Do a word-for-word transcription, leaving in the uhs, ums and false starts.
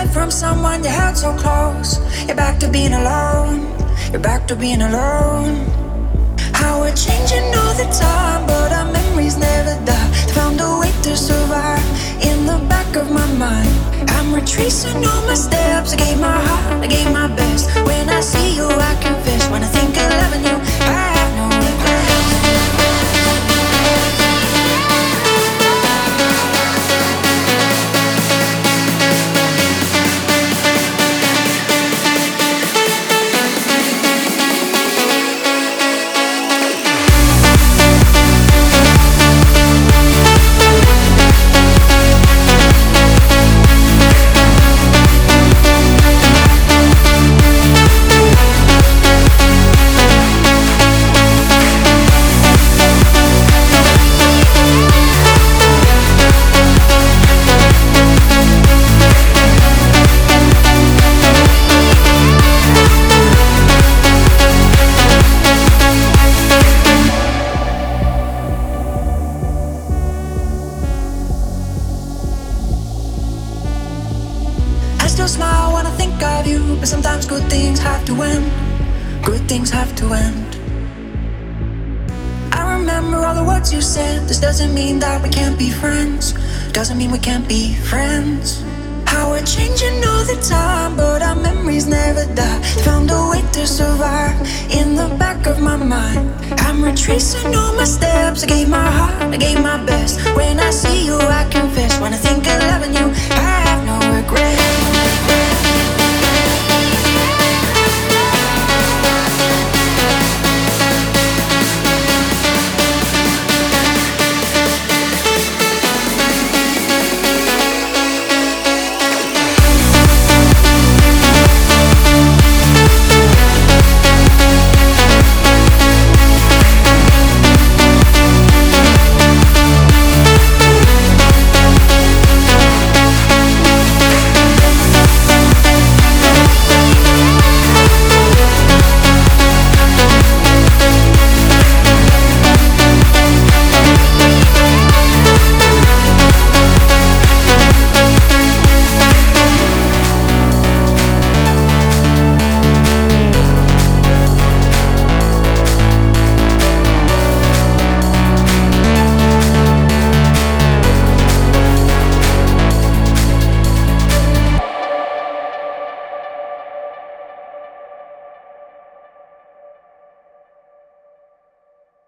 from someone you held so close. You're back to being alone. You're back to being alone. How we're changing all the time, but our memories never die. Found a way to survive in the back of my mind. I'm retracing all my steps. I gave my heart, I gave my best. When I see you, I confess. When I think of loving you, I have no regrets. Smile when I think of you, but sometimes good things have to end. Good things have to end. I remember all the words you said. This doesn't mean that we can't be friends. Doesn't mean we can't be friends. How we're changing all the time, but our memories never die. Found a way to survive in the back of my mind. I'm retracing all my steps. I gave my heart, I gave my best. When I see you, I confess. When I think of